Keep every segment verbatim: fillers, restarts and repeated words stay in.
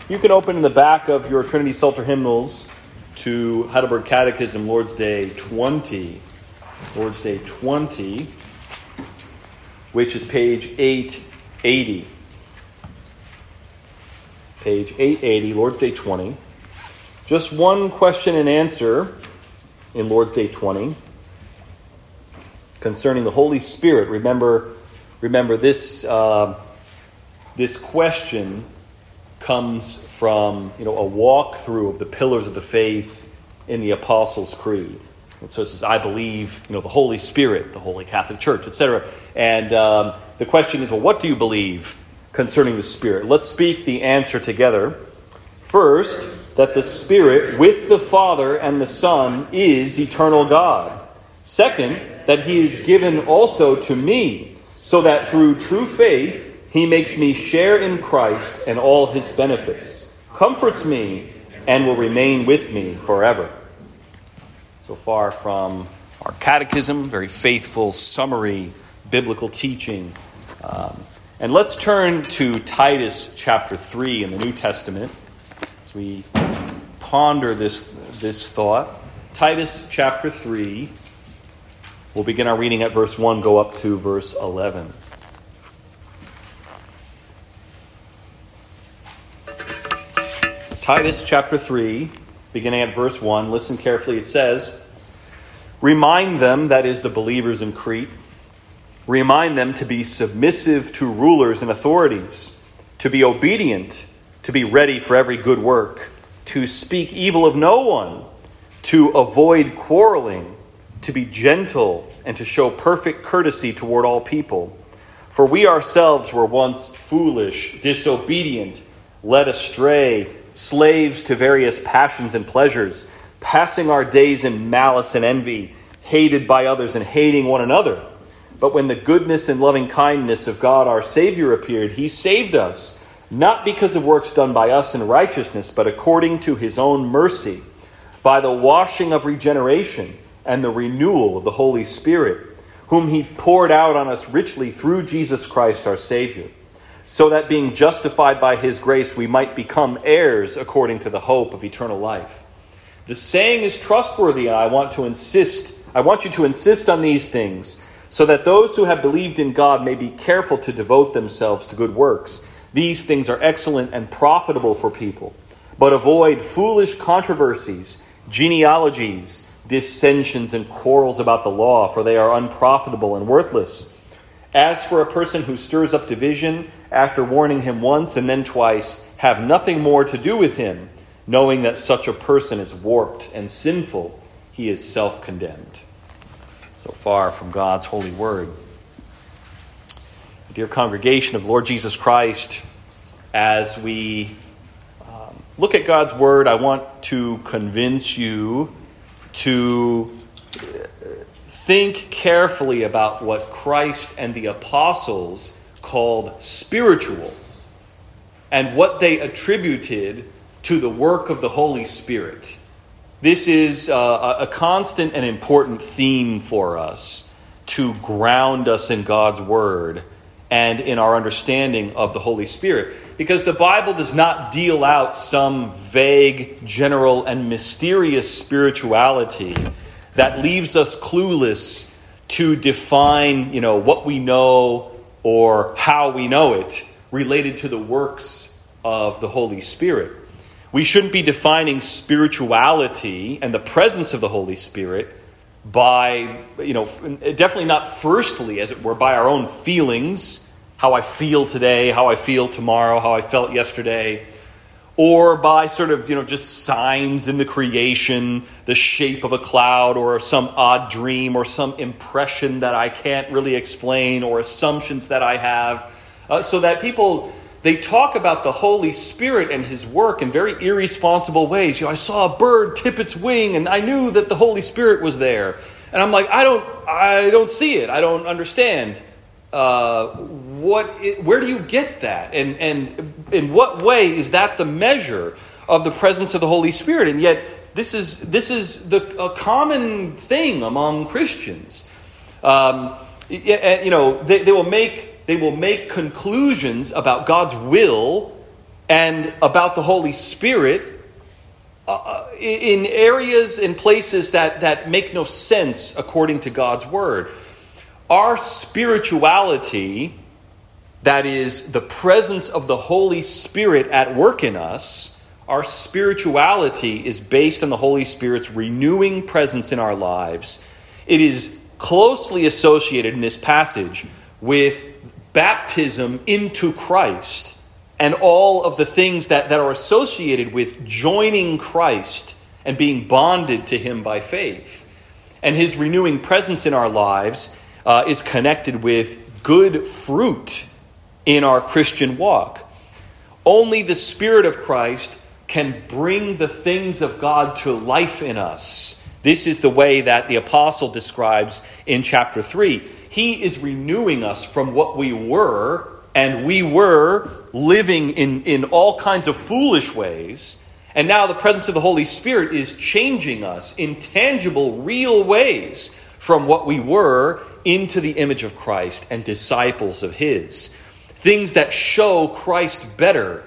You can open in the back of your Trinity Psalter hymnals to Heidelberg Catechism, Lord's Day twenty. Lord's Day twenty, which is page eight eighty. Page eight eighty, Lord's Day twenty. Just one question and answer in Lord's Day twenty concerning the Holy Spirit. Remember, remember this uh, this question comes from, you know, a walkthrough of the pillars of the faith in the Apostles' Creed. And so it says, I believe, you know, the Holy Spirit, the Holy Catholic Church, et cetera. And um, the question is, well, what do you believe concerning the Spirit? Let's speak the answer together. First, that the Spirit with the Father and the Son is eternal God. Second, that he is given also to me, so that through true faith he makes me share in Christ and all his benefits, comforts me, and will remain with me forever. So far from our catechism, very faithful, summary, biblical teaching. Um, and let's turn to Titus chapter three in the New Testament as we ponder this, this thought. Titus chapter three, we'll begin our reading at verse one, go up to verse eleven. Titus chapter three, beginning at verse one, listen carefully. It says, remind them, that is the believers in Crete, remind them to be submissive to rulers and authorities, to be obedient, to be ready for every good work, to speak evil of no one, to avoid quarreling, to be gentle, and to show perfect courtesy toward all people. For we ourselves were once foolish, disobedient, led astray, slaves to various passions and pleasures, passing our days in malice and envy, hated by others and hating one another. But when the goodness and loving kindness of God our Savior appeared, he saved us, not because of works done by us in righteousness, but according to his own mercy, by the washing of regeneration and the renewal of the Holy Spirit, whom he poured out on us richly through Jesus Christ our Savior, so that being justified by his grace, we might become heirs according to the hope of eternal life. The saying is trustworthy, and I want to insist, I want you to insist on these things, so that those who have believed in God may be careful to devote themselves to good works. These things are excellent and profitable for people. But avoid foolish controversies, genealogies, dissensions, and quarrels about the law, for they are unprofitable and worthless. As for a person who stirs up division, after warning him once and then twice, have nothing more to do with him, knowing that such a person is warped and sinful. He is self-condemned. So far from God's holy word. Dear congregation of Lord Jesus Christ, as we um, look at God's word, I want to convince you to think carefully about what Christ and the apostles called spiritual, and what they attributed to the work of the Holy Spirit. This is uh, a constant and important theme for us to ground us in God's Word and in our understanding of the Holy Spirit. Because the Bible does not deal out some vague, general, and mysterious spirituality that leaves us clueless to define, you know, what we know or how we know it related to the works of the Holy Spirit. We shouldn't be defining spirituality and the presence of the Holy Spirit by, you know, definitely not firstly, as it were, by our own feelings, how I feel today, how I feel tomorrow, how I felt yesterday, or by sort of, you know, just signs in the creation, the shape of a cloud, or some odd dream, or some impression that I can't really explain, or assumptions that I have. Uh, so that people, they talk about the Holy Spirit and his work in very irresponsible ways. You know, I saw a bird tip its wing, and I knew that the Holy Spirit was there. And I'm like, I don't, I don't see it. I don't understand. Uh, what? Where do you get that? And and in what way is that the measure of the presence of the Holy Spirit? And yet, this is this is the a common thing among Christians. Um, you know, they, they will make they will make conclusions about God's will and about the Holy Spirit uh, in areas, in places that, that make no sense according to God's Word. Our spirituality, that is the presence of the Holy Spirit at work in us, our spirituality is based on the Holy Spirit's renewing presence in our lives. It is closely associated in this passage with baptism into Christ and all of the things that, that are associated with joining Christ and being bonded to Him by faith. And His renewing presence in our lives uh, is connected with good fruit in our Christian walk. Only the Spirit of Christ can bring the things of God to life in us. This is the way that the apostle describes in chapter three. He is renewing us from what we were, and we were living in, in all kinds of foolish ways. And now the presence of the Holy Spirit is changing us in tangible, real ways from what we were into the image of Christ and disciples of His. Things that show Christ better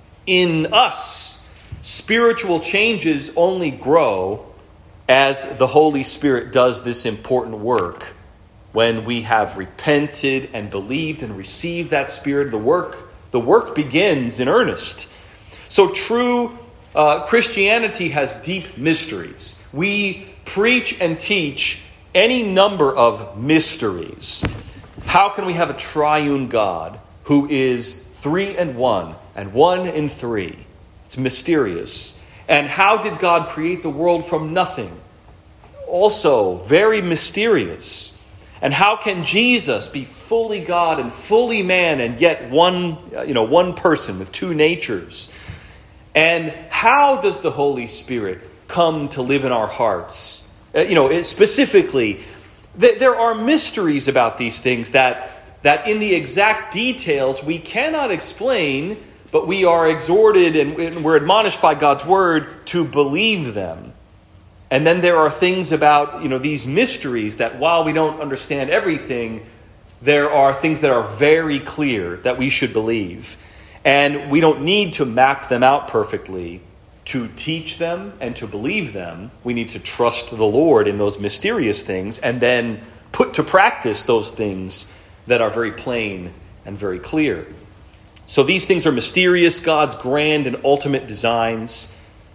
in us. Spiritual changes only grow as the Holy Spirit does this important work. When we have repented and believed and received that Spirit, the work, the work begins in earnest. So true uh, Christianity has deep mysteries. We preach and teach any number of mysteries. How can we have a triune God who is three and one and one in three? It's mysterious. And how did God create the world from nothing? Also very mysterious. And how can Jesus be fully God and fully man and yet one, you know, one person with two natures? And how does the Holy Spirit come to live in our hearts? Uh, you know, it, specifically, th- there are mysteries about these things that, that in the exact details we cannot explain, but we are exhorted and, and we're admonished by God's Word to believe them. And then there are things about, you know, these mysteries that while we don't understand everything, there are things that are very clear that we should believe. And we don't need to map them out perfectly to teach them and to believe them. We need to trust the Lord in those mysterious things and then put to practice those things that are very plain and very clear. So these things are mysterious, God's grand and ultimate designs.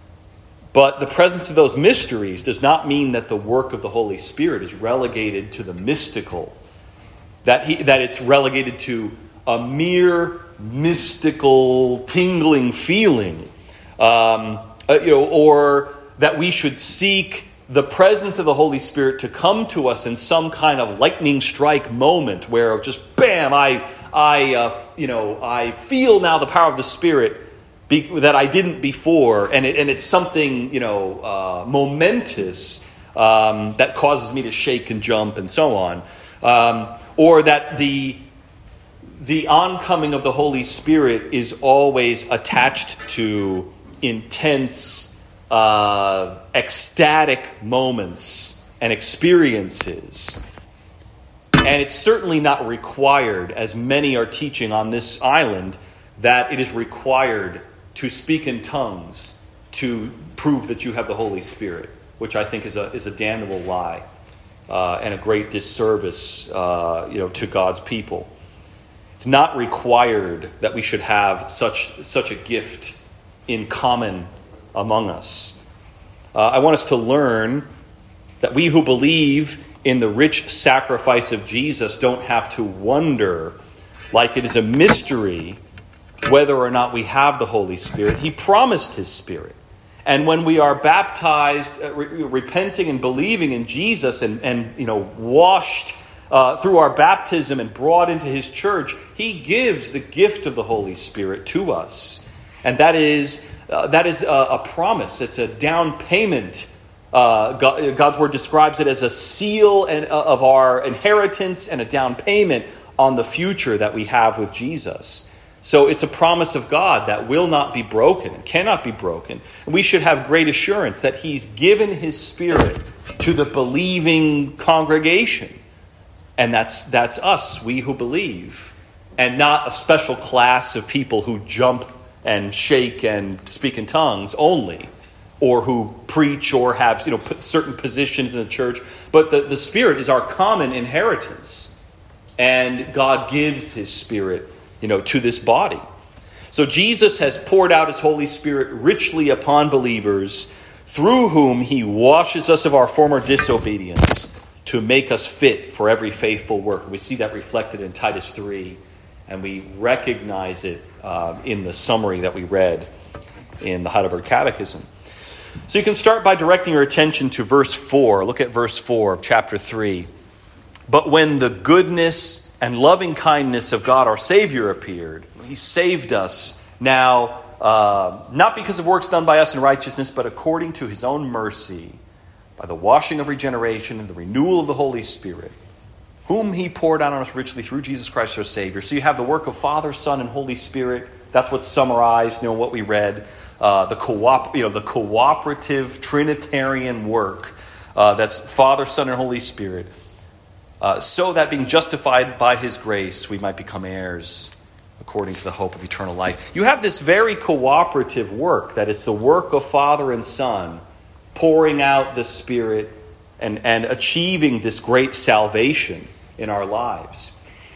But the presence of those mysteries does not mean that the work of the Holy Spirit is relegated to the mystical. That he, that it's relegated to a mere mystical, tingling feeling. Um, uh, you know, or that we should seek the presence of the Holy Spirit to come to us in some kind of lightning strike moment where just bam, I, I, uh, you know, I feel now the power of the Spirit be, that I didn't before, and it, and it's something, you know, uh, momentous um, that causes me to shake and jump and so on, um, or that the the oncoming of the Holy Spirit is always attached to intense, uh, ecstatic moments and experiences. And it's certainly not required, as many are teaching on this island, that it is required to speak in tongues to prove that you have the Holy Spirit, which I think is a is a damnable lie uh, and a great disservice, uh, you know, to God's people. It's not required that we should have such such a gift in common among us. Uh, I want us to learn that we who believe in the rich sacrifice of Jesus don't have to wonder, like it is a mystery, whether or not we have the Holy Spirit. He promised His Spirit. And when we are baptized, uh, re- repenting and believing in Jesus and, and you know, washed uh, through our baptism and brought into His church, He gives the gift of the Holy Spirit to us. And that is uh, that is a, a promise. It's a down payment. Uh, God, God's Word describes it as a seal and, uh, of our inheritance and a down payment on the future that we have with Jesus. So it's a promise of God that will not be broken and cannot be broken. And we should have great assurance that He's given His Spirit to the believing congregation. And that's that's us, we who believe. And not a special class of people who jump and shake and speak in tongues only, or who preach or have, you know, certain positions in the church. But the, the Spirit is our common inheritance. And God gives his Spirit, you know, to this body. So Jesus has poured out his Holy Spirit richly upon believers, through whom he washes us of our former disobedience to make us fit for every faithful work. We see that reflected in Titus three, and we recognize it uh, in the summary that we read in the Heidelberg Catechism. So you can start by directing your attention to verse four. Look at verse four of chapter three. But when the goodness and loving kindness of God our Savior appeared, he saved us now, uh, not because of works done by us in righteousness, but according to his own mercy, by the washing of regeneration and the renewal of the Holy Spirit, whom he poured out on us richly through Jesus Christ our Savior. So you have the work of Father, Son, and Holy Spirit. That's what's summarized, you know, what we read. Uh, the co-op, you know, the cooperative Trinitarian work. Uh, that's Father, Son, and Holy Spirit. Uh, so that being justified by his grace, we might become heirs according to the hope of eternal life. You have this very cooperative work, that it's the work of Father and Son, pouring out the Spirit and, and achieving this great salvation in our lives.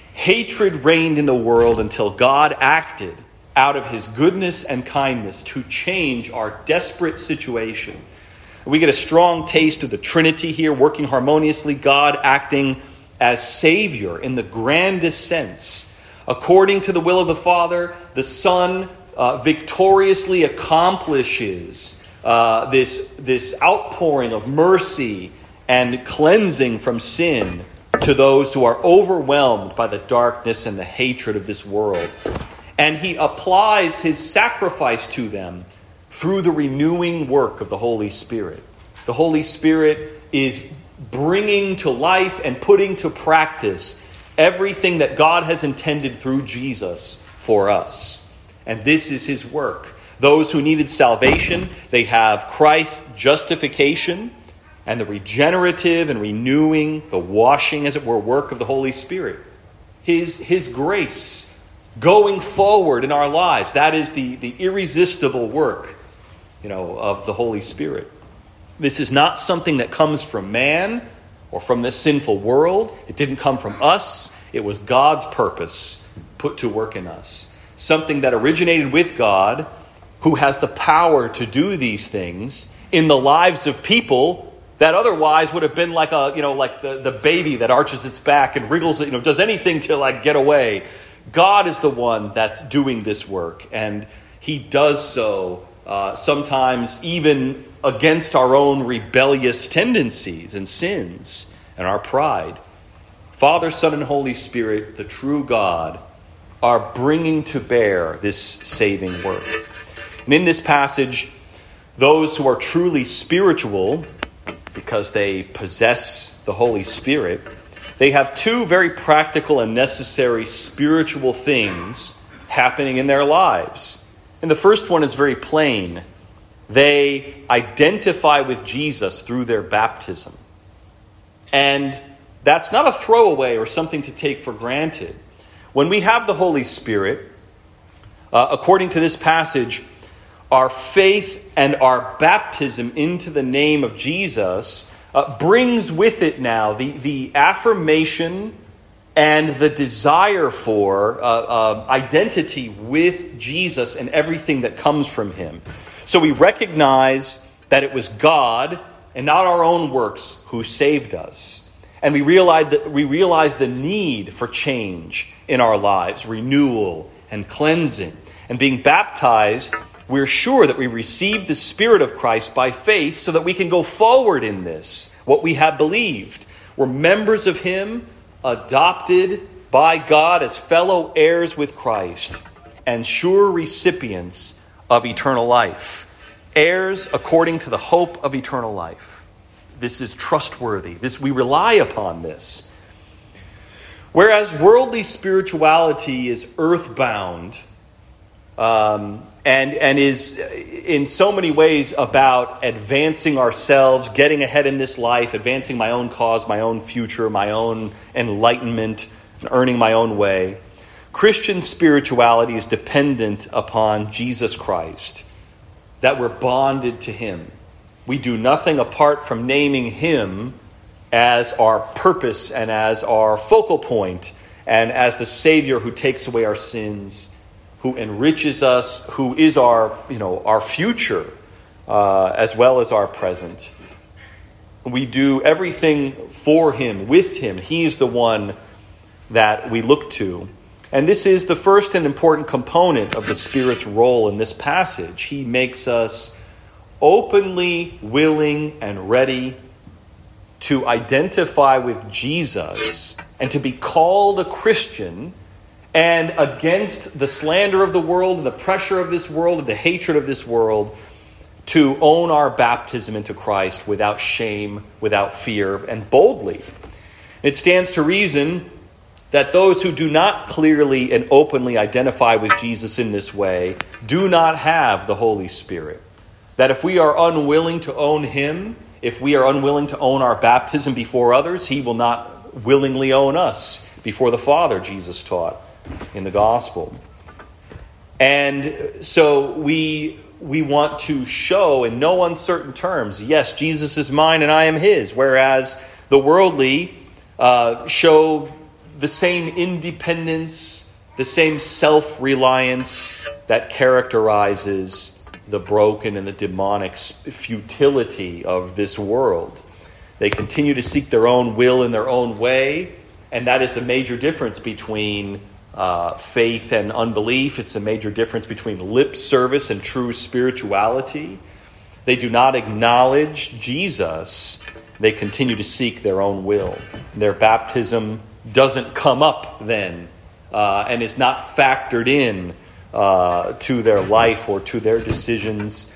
Hatred reigned in the world until God acted out of his goodness and kindness to change our desperate situation. We get a strong taste of the Trinity here, working harmoniously, God acting as Savior in the grandest sense. According to the will of the Father, the Son uh, victoriously accomplishes uh, this, this outpouring of mercy and cleansing from sin to those who are overwhelmed by the darkness and the hatred of this world. And he applies his sacrifice to them through the renewing work of the Holy Spirit. The Holy Spirit is bringing to life and putting to practice everything that God has intended through Jesus for us. And this is his work. Those who needed salvation, they have Christ's justification and the regenerative and renewing, the washing, as it were, work of the Holy Spirit. His, his grace going forward in our lives. That is the, the irresistible work, you know, of the Holy Spirit. This is not something that comes from man or from this sinful world. It didn't come from us. It was God's purpose put to work in us. Something that originated with God, who has the power to do these things in the lives of people that otherwise would have been like a, you know, like the, the baby that arches its back and wriggles, you know, does anything to like get away. God is the one that's doing this work, and he does so uh, sometimes even against our own rebellious tendencies and sins and our pride. Father, Son, and Holy Spirit, the true God, are bringing to bear this saving work. And in this passage, those who are truly spiritual, because they possess the Holy Spirit, they have two very practical and necessary spiritual things happening in their lives. And the first one is very plain. They identify with Jesus through their baptism. And that's not a throwaway or something to take for granted. When we have the Holy Spirit, uh, according to this passage, our faith and our baptism into the name of Jesus Uh, brings with it now the, the affirmation and the desire for uh, uh, identity with Jesus and everything that comes from him. So we recognize that it was God and not our own works who saved us. And we realize that we realize the need for change in our lives, renewal and cleansing. And being baptized, we're sure that we receive the Spirit of Christ by faith so that we can go forward in this, what we have believed. We're members of him, adopted by God as fellow heirs with Christ, and sure recipients of eternal life. Heirs according to the hope of eternal life. This is trustworthy. This, we rely upon this. Whereas worldly spirituality is earthbound, Um, and and is in so many ways about advancing ourselves, getting ahead in this life, advancing my own cause, my own future, my own enlightenment, and earning my own way. Christian spirituality is dependent upon Jesus Christ, that we're bonded to him. We do nothing apart from naming him as our purpose and as our focal point and as the Savior who takes away our sins, who enriches us, who is our, you know, our future uh, as well as our present. We do everything for him, with him. He's the one that we look to. And this is the first and important component of the Spirit's role in this passage. He makes us openly willing and ready to identify with Jesus and to be called a Christian, and against the slander of the world and the pressure of this world and the hatred of this world, to own our baptism into Christ without shame, without fear, and boldly. It stands to reason that those who do not clearly and openly identify with Jesus in this way do not have the Holy Spirit. That if we are unwilling to own him, if we are unwilling to own our baptism before others, he will not willingly own us before the Father, Jesus taught in the gospel. And so we we want to show in no uncertain terms, yes, Jesus is mine and I am his, whereas the worldly uh, show the same independence, the same self-reliance that characterizes the broken and the demonic futility of this world. They continue to seek their own will in their own way, and that is a major difference between uh, faith and unbelief. It's a major difference between lip service and true spirituality. They do not acknowledge Jesus. They continue to seek their own will. Their baptism doesn't come up then uh, and is not factored in uh, to their life or to their decisions.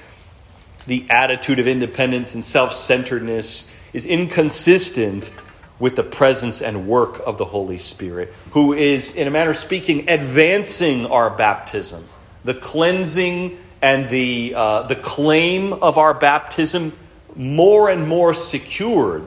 The attitude of independence and self-centeredness is inconsistent with the presence and work of the Holy Spirit, who is, in a manner of speaking, advancing our baptism. The cleansing and the uh, the claim of our baptism more and more secured,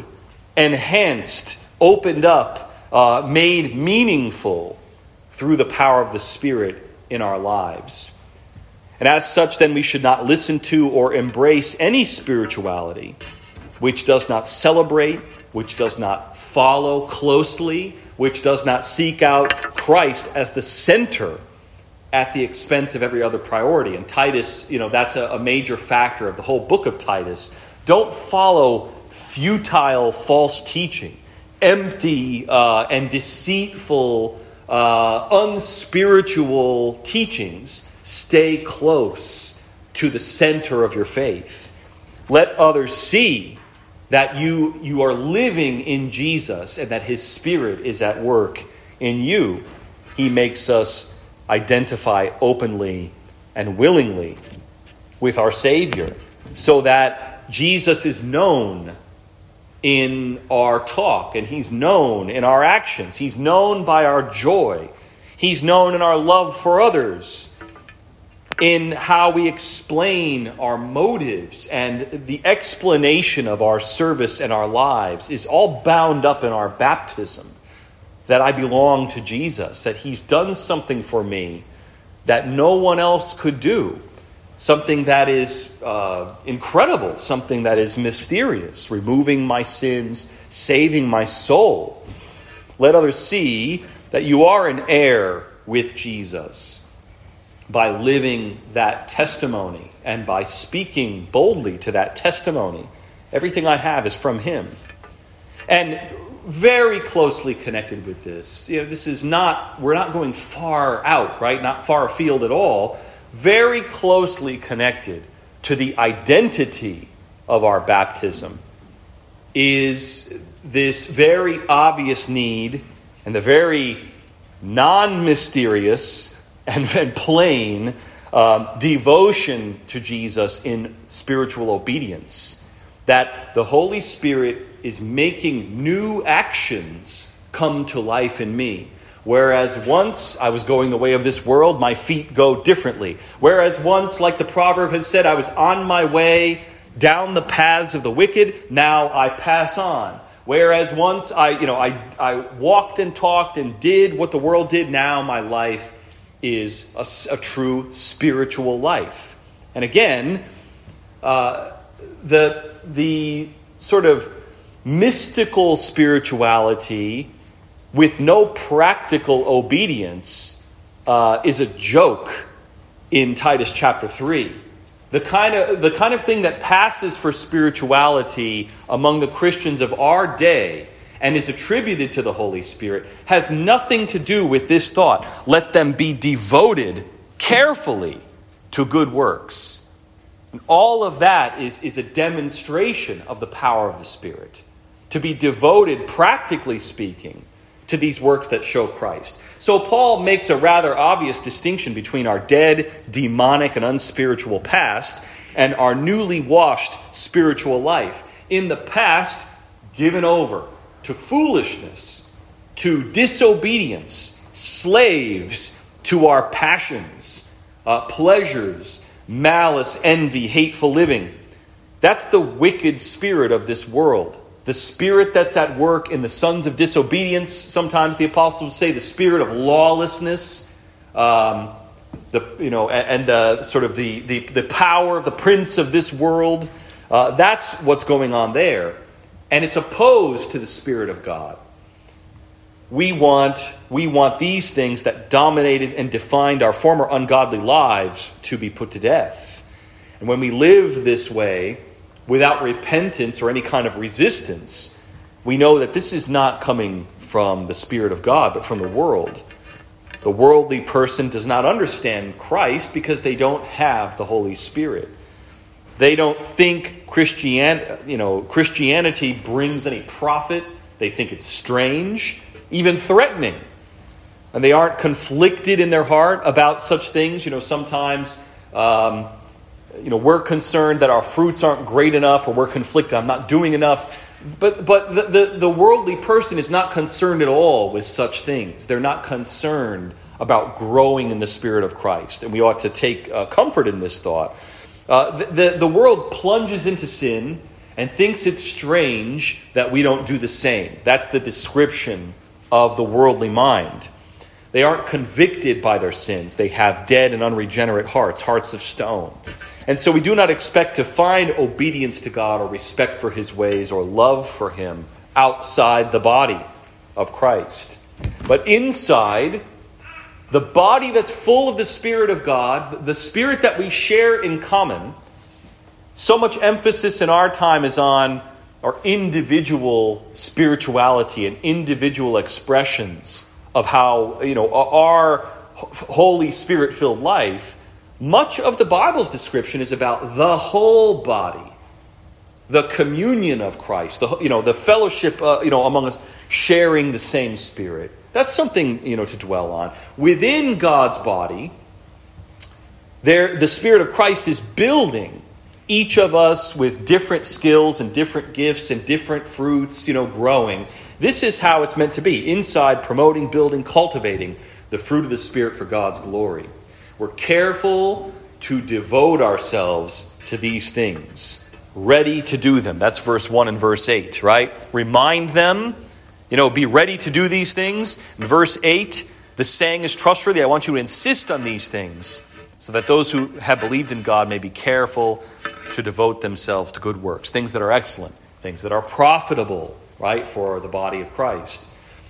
enhanced, opened up, Uh, made meaningful through the power of the Spirit in our lives. And as such, then, we should not listen to or embrace any spirituality which does not celebrate, which does not follow closely, which does not seek out Christ as the center at the expense of every other priority. And Titus, you know, that's a, a major factor of the whole book of Titus. Don't follow futile false teaching. Empty uh, and deceitful, uh, unspiritual teachings. Stay close to the center of your faith. Let others see that you, you are living in Jesus and that his Spirit is at work in you. He makes us identify openly and willingly with our Savior so that Jesus is known in our talk, and he's known in our actions. He's known by our joy. He's known in our love for others, in how we explain our motives, and the explanation of our service and our lives is all bound up in our baptism, that I belong to Jesus, that he's done something for me that no one else could do. Something that is uh, incredible, something that is mysterious, removing my sins, saving my soul. Let others see that you are an heir with Jesus by living that testimony and by speaking boldly to that testimony. Everything I have is from him. And very closely connected with this, you know, this is not, we're not going far out, right? Not far afield at all. Very closely connected to the identity of our baptism is this very obvious need and the very non-mysterious and, and plain um, devotion to Jesus in spiritual obedience. That the Holy Spirit is making new actions come to life in me. Whereas once I was going the way of this world, my feet go differently. Whereas once, like the proverb has said, I was on my way down the paths of the wicked, now I pass on. Whereas once I, you know, I, I walked and talked and did what the world did, now my life is a, a true spiritual life. And again, uh, the the sort of mystical spirituality with no practical obedience uh, is a joke in Titus chapter three. The kind of the kind of thing that passes for spirituality among the Christians of our day and is attributed to the Holy Spirit has nothing to do with this thought. Let them be devoted carefully to good works. And all of that is, is a demonstration of the power of the Spirit. To be devoted, practically speaking, to these works that show Christ. So Paul makes a rather obvious distinction between our dead, demonic, and unspiritual past and our newly washed spiritual life. In the past, given over to foolishness, to disobedience, slaves to our passions, uh, pleasures, malice, envy, hateful living. That's the wicked spirit of this world. The spirit that's at work in the sons of disobedience. Sometimes the apostles say the spirit of lawlessness, um, the you know, and, and the sort of the, the the power of the prince of this world. Uh, that's what's going on there, and it's opposed to the Spirit of God. We want we want these things that dominated and defined our former ungodly lives to be put to death, and when we live this way, without repentance or any kind of resistance, we know that this is not coming from the Spirit of God, but from the world. The worldly person does not understand Christ because they don't have the Holy Spirit. They don't think Christian, you know, Christianity brings any profit. They think it's strange, even threatening. And they aren't conflicted in their heart about such things. You know, sometimes... Um, You know, we're concerned that our fruits aren't great enough, or we're conflicted, I'm not doing enough. But but the, the, the worldly person is not concerned at all with such things. They're not concerned about growing in the Spirit of Christ. And we ought to take uh, comfort in this thought. Uh, the, the, the world plunges into sin and thinks it's strange that we don't do the same. That's the description of the worldly mind. They aren't convicted by their sins. They have dead and unregenerate hearts, hearts of stone. And so we do not expect to find obedience to God or respect for his ways or love for him outside the body of Christ. But inside, the body that's full of the Spirit of God, the Spirit that we share in common, so much emphasis in our time is on our individual spirituality and individual expressions of how, you know, our Holy Spirit-filled life. Much of the Bible's description is about the whole body, the communion of Christ, the you know the fellowship uh, you know among us, sharing the same Spirit. That's something you know to dwell on. Within God's body, there the Spirit of Christ is building each of us with different skills and different gifts and different fruits, you know, growing. This is how it's meant to be. Inside, promoting, building, cultivating the fruit of the Spirit for God's glory. We're careful to devote ourselves to these things, ready to do them. That's verse one and verse eight, right? Remind them, you know, be ready to do these things. In verse eight, the saying is trustworthy. I want you to insist on these things so that those who have believed in God may be careful to devote themselves to good works, things that are excellent, things that are profitable, right, for the body of Christ.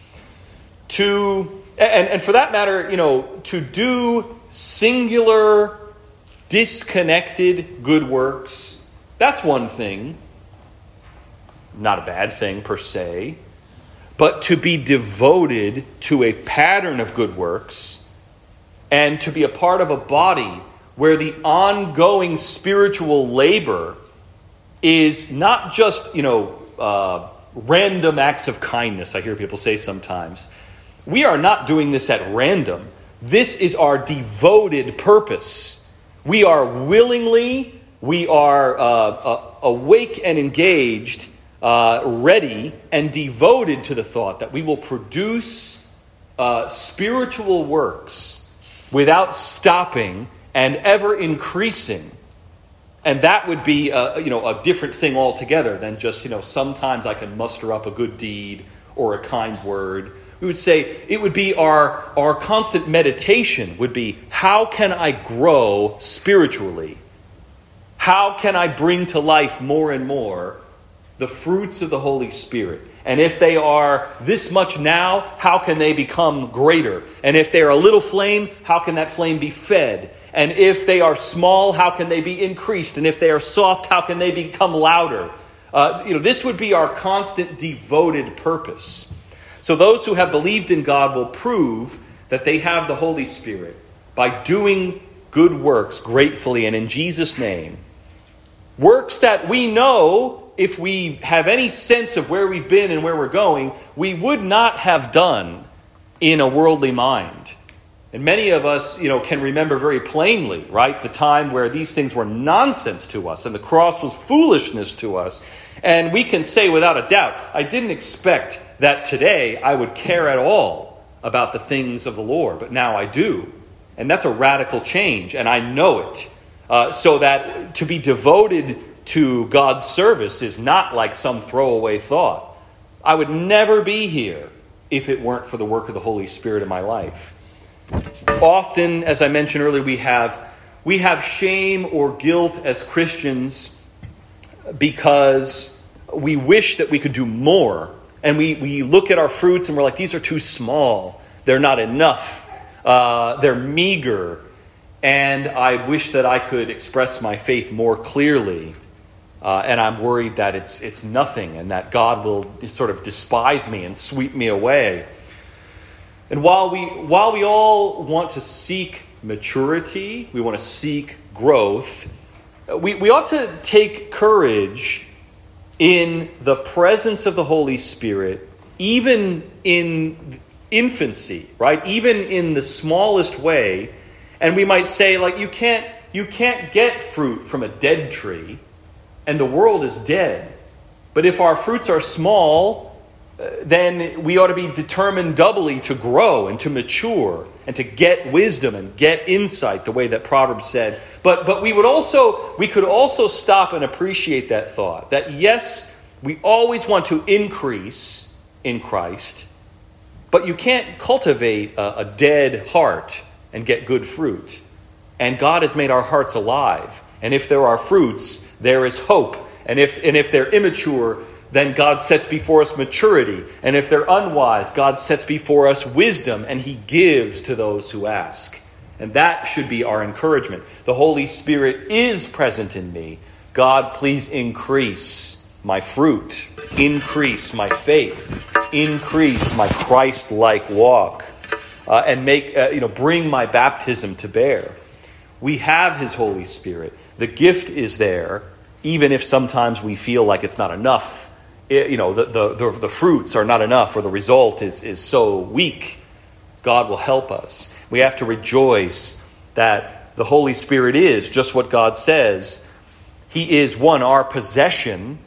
To, and, and for that matter, you know, to do singular, disconnected good works, that's one thing. Not a bad thing per se. But to be devoted to a pattern of good works and to be a part of a body where the ongoing spiritual labor is not just, you know, uh, random acts of kindness, I hear people say sometimes. We are not doing this at random. This is our devoted purpose. We are willingly, we are uh, uh, awake and engaged, uh, ready and devoted to the thought that we will produce uh, spiritual works without stopping and ever increasing And that would be a, you know, a different thing altogether than just, you know, sometimes I can muster up a good deed or a kind word. We would say it would be our, our constant meditation would be, how can I grow spiritually? How can I bring to life more and more the fruits of the Holy Spirit? And if they are this much now, how can they become greater? And if they are a little flame, how can that flame be fed? And if they are small, how can they be increased? And if they are soft, how can they become louder? Uh, you know, this would be our constant devoted purpose. So those who have believed in God will prove that they have the Holy Spirit by doing good works gratefully and in Jesus' name. Works that we know, if we have any sense of where we've been and where we're going, we would not have done in a worldly mind. And many of us, you know, can remember very plainly, right, the time where these things were nonsense to us and the cross was foolishness to us. And we can say without a doubt, I didn't expect that today I would care at all about the things of the Lord, but now I do. And that's a radical change, and I know it. Uh, so that to be devoted to God's service is not like some throwaway thought. I would never be here if it weren't for the work of the Holy Spirit in my life. Often, as I mentioned earlier, we have we have shame or guilt as Christians because we wish that we could do more. And we, we look at our fruits and we're like, these are too small. They're not enough. Uh, they're meager. And I wish that I could express my faith more clearly. Uh, and I'm worried that it's it's nothing and that God will sort of despise me and sweep me away. And while we while we all want to seek maturity, we want to seek growth, we, we ought to take courage in the presence of the Holy Spirit, even in infancy, right? Even in the smallest way. And we might say, like, you can't you can't get fruit from a dead tree, and the world is dead. But if our fruits are small, uh, then we ought to be determined doubly to grow and to mature and to get wisdom and get insight, the way that Proverbs said. But but we would also we could also stop and appreciate that thought that yes, we always want to increase in Christ, but you can't cultivate a, a dead heart and get good fruit. And God has made our hearts alive. And if there are fruits, there is hope. And if and if they're immature, then God sets before us maturity. And if they're unwise, God sets before us wisdom, and He gives to those who ask. And that should be our encouragement. The Holy Spirit is present in me. God, please increase my fruit. Increase my faith. Increase my Christ-like walk. Uh, and make uh, you know bring my baptism to bear. We have His Holy Spirit. The gift is there, even if sometimes we feel like it's not enough. It, you know, the, the, the, the fruits are not enough, or the result is, is so weak. God will help us. We have to rejoice that the Holy Spirit is just what God says. He is, one, our possession,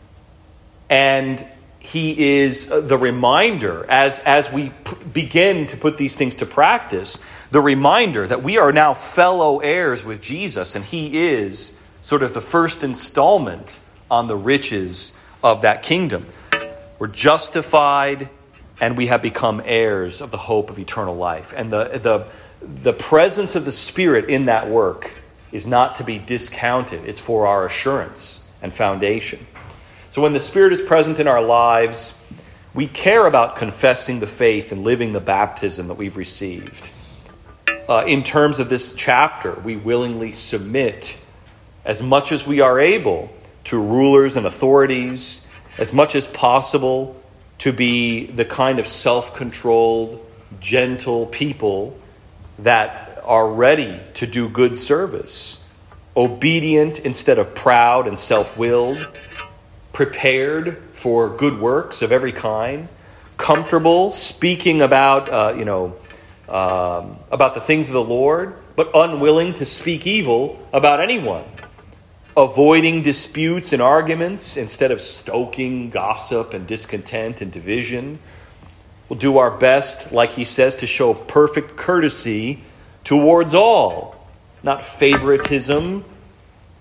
and He is the reminder, as, as we p- begin to put these things to practice, the reminder that we are now fellow heirs with Jesus, and He is sort of the first installment on the riches of that kingdom. We're justified, and we have become heirs of the hope of eternal life. And the, the, the presence of the Spirit in that work is not to be discounted. It's for our assurance and foundation. So when the Spirit is present in our lives, we care about confessing the faith and living the baptism that we've received. Uh, in terms of this chapter, we willingly submit as much as we are able to rulers and authorities, as much as possible to be the kind of self-controlled, gentle people that are ready to do good service, obedient instead of proud and self-willed, prepared for good works of every kind, comfortable speaking about, uh, you know, um, about the things of the Lord, but unwilling to speak evil about anyone, avoiding disputes and arguments instead of stoking gossip and discontent and division. We'll do our best, like he says, to show perfect courtesy towards all, not favoritism,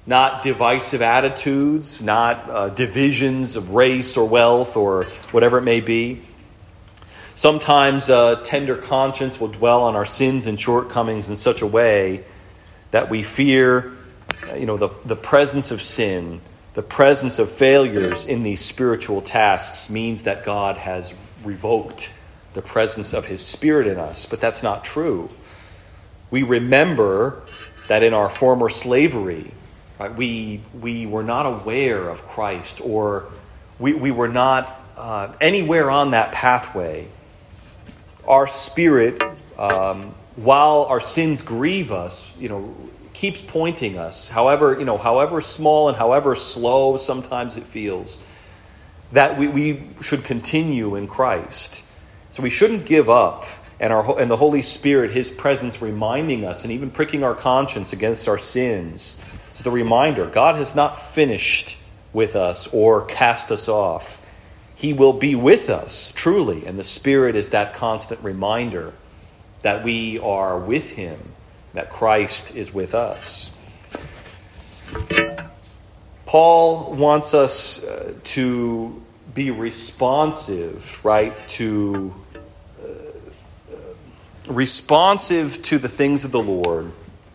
not divisive attitudes, not uh, divisions of race or wealth or whatever it may be. Sometimes a tender conscience will dwell on our sins and shortcomings in such a way that we fear, you know, the, the presence of sin, the presence of failures in these spiritual tasks means that God has revoked the presence of his Spirit in us. But that's not true. We remember that in our former slavery, right, we we were not aware of Christ, or we, we were not uh, anywhere on that pathway. Our spirit, um, while our sins grieve us, you know, keeps pointing us, however, you know, however small and however slow sometimes it feels, that we, we should continue in Christ. So we shouldn't give up, and our and the Holy Spirit, his presence reminding us and even pricking our conscience against our sins, is the reminder God has not finished with us or cast us off. He will be with us, truly, and the Spirit is that constant reminder that we are with him, that Christ is with us. Paul wants us uh, to be responsive, right, to uh, uh, responsive to the things of the Lord.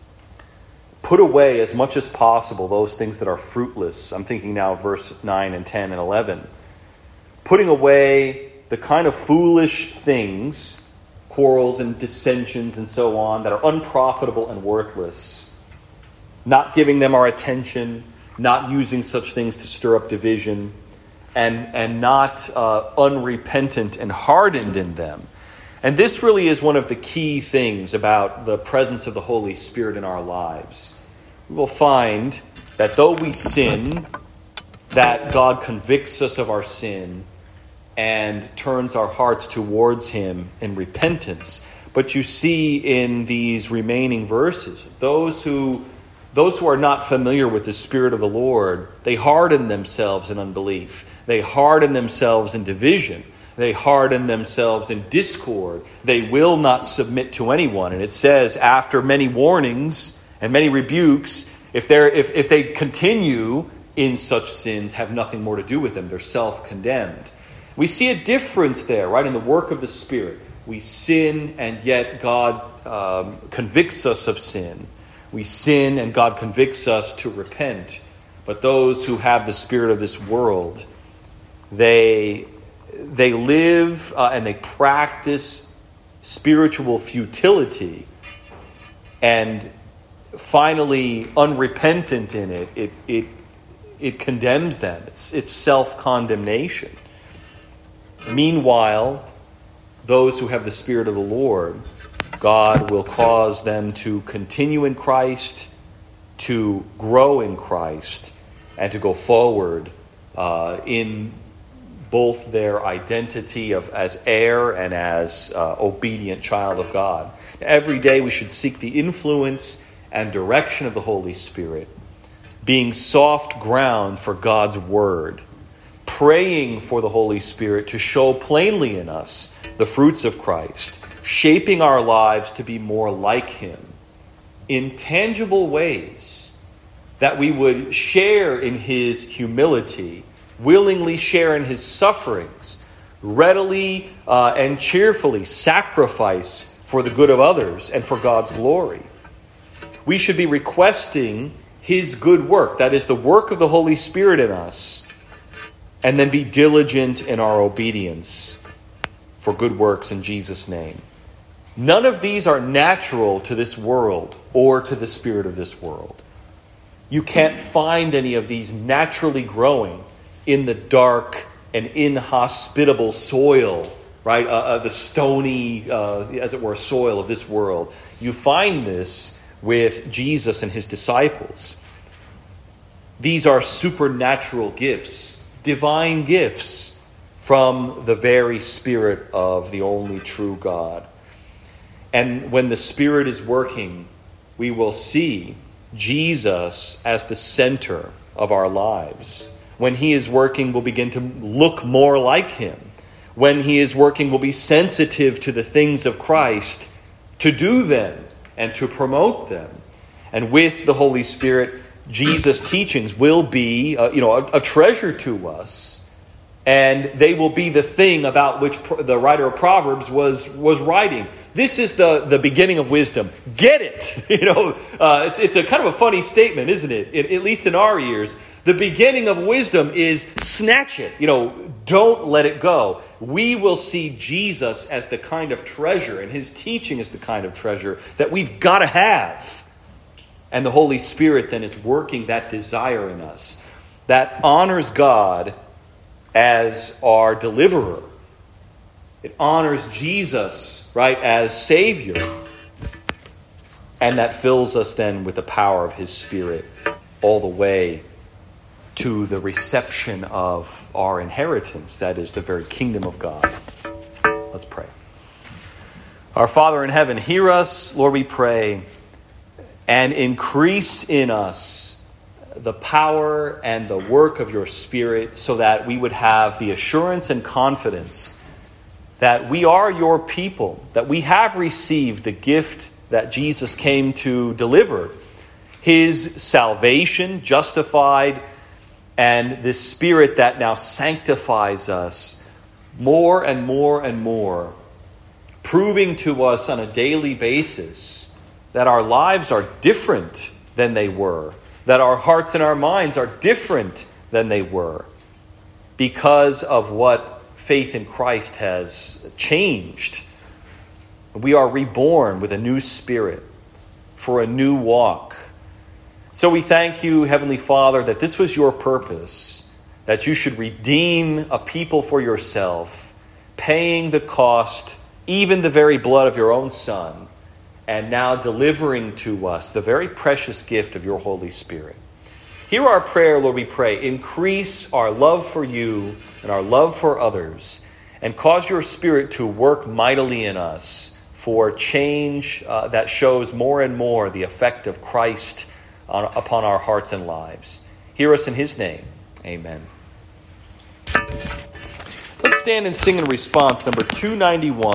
Put away as much as possible those things that are fruitless. I'm thinking now of verse nine and ten and eleven. Putting away the kind of foolish things, quarrels and dissensions and so on, that are unprofitable and worthless. Not giving them our attention, not using such things to stir up division, and, and not uh, unrepentant and hardened in them. And this really is one of the key things about the presence of the Holy Spirit in our lives. We will find that though we sin, that God convicts us of our sin and turns our hearts towards him in repentance. But you see in these remaining verses, those who those who are not familiar with the Spirit of the Lord, they harden themselves in unbelief. They harden themselves in division. They harden themselves in discord. They will not submit to anyone. And it says, after many warnings and many rebukes, if they're if, if they continue in such sins, have nothing more to do with them. They're self-condemned. We see a difference there, right, in the work of the Spirit. We sin, and yet God um, convicts us of sin. We sin, and God convicts us to repent. But those who have the spirit of this world, they they live uh, and they practice spiritual futility, and finally, unrepentant in it, it it it condemns them. It's it's self-condemnation. Meanwhile, those who have the Spirit of the Lord, God will cause them to continue in Christ, to grow in Christ, and to go forward uh, in both their identity of as heir and as uh, obedient child of God. Every day we should seek the influence and direction of the Holy Spirit, being soft ground for God's Word, praying for the Holy Spirit to show plainly in us the fruits of Christ, shaping our lives to be more like him in tangible ways, that we would share in his humility, willingly share in his sufferings, readily uh, and cheerfully sacrifice for the good of others and for God's glory. We should be requesting his good work, that is the work of the Holy Spirit in us, and then be diligent in our obedience for good works in Jesus' name. None of these are natural to this world or to the spirit of this world. You can't find any of these naturally growing in the dark and inhospitable soil, right? Uh, uh, the stony, uh, as it were, soil of this world. You find this with Jesus and his disciples. These are supernatural gifts, divine gifts from the very Spirit of the only true God. And when the Spirit is working, we will see Jesus as the center of our lives. When he is working, we'll begin to look more like him. When he is working, we'll be sensitive to the things of Christ, to do them and to promote them. And with the Holy Spirit, Jesus' teachings will be, uh, you know, a, a treasure to us, and they will be the thing about which pro- the writer of Proverbs was was writing. This is the, the beginning of wisdom. Get it? You know, uh, it's it's a kind of a funny statement, isn't it? it? At least in our ears, the beginning of wisdom is snatch it. You know, don't let it go. We will see Jesus as the kind of treasure, and his teaching is the kind of treasure that we've got to have. And the Holy Spirit then is working that desire in us that honors God as our deliverer. It honors Jesus, right, as Savior. And that fills us then with the power of his Spirit all the way to the reception of our inheritance, that is the very kingdom of God. Let's pray. Our Father in heaven, hear us, Lord, we pray, and increase in us the power and the work of your Spirit so that we would have the assurance and confidence that we are your people, that we have received the gift that Jesus came to deliver, his salvation, justified, and this Spirit that now sanctifies us more and more and more, proving to us on a daily basis that our lives are different than they were, that our hearts and our minds are different than they were, because of what faith in Christ has changed. We are reborn with a new spirit for a new walk. So we thank you, Heavenly Father, that this was your purpose, that you should redeem a people for yourself, paying the cost, even the very blood of your own Son, and now delivering to us the very precious gift of your Holy Spirit. Hear our prayer, Lord, we pray. Increase our love for you and our love for others, and cause your Spirit to work mightily in us for change uh, that shows more and more the effect of Christ on, upon our hearts and lives. Hear us in his name. Amen. Let's stand and sing in response, number two ninety-one.